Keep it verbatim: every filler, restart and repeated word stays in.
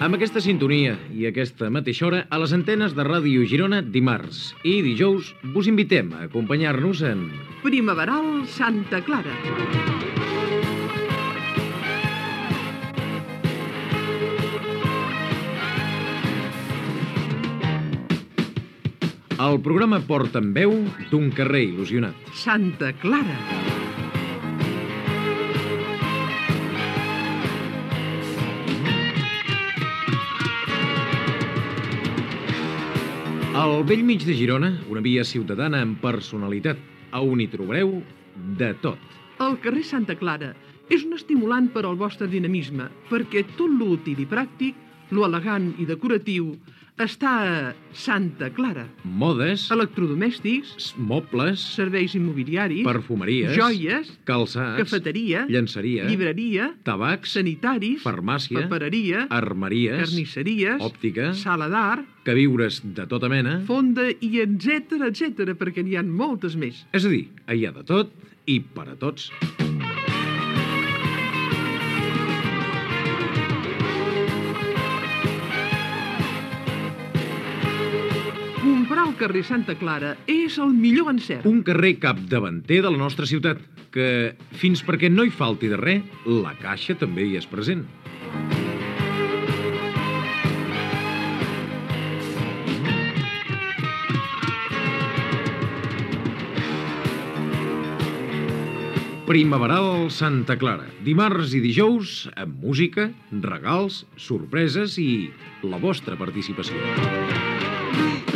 Amb aquesta sintonia i aquesta mateixa hora a les antenes de Ràdio Girona dimarts i dijous vos invitem a acompanyar-nos en... Primaveral Santa Clara. El programa porta en veu d'un carrer il·lusionat. Santa Clara. Al vell mig de Girona, una via ciutadana amb personalitat, on hi trobareu de tot. El carrer Santa Clara és un estimulant per al vostre dinamisme, perquè tot l'útil i pràctic, lo elegant i decoratiu, està a Santa Clara. Modes, Electrodomèstics, mobles, serveis immobiliaris, perfumeries, joies, calçats, cafeteria, llenceria, llibreria, tabacs, sanitaris, farmàcia, papereria, armeries, carnisseries, òptica, sala d'art, queviures de tota mena, fonda i etcètera, etcètera, perquè n'hi ha moltes més. és a dir, hi ha de tot i per a tots. Comprar al carrer Santa Clara és el millor encert. Un carrer capdavanter de la nostra ciutat, que, fins perquè no hi falti de res, la caixa també hi és present. Primaveral Santa Clara, dimarts i dijous, amb música, regals, sorpreses i la vostra participació.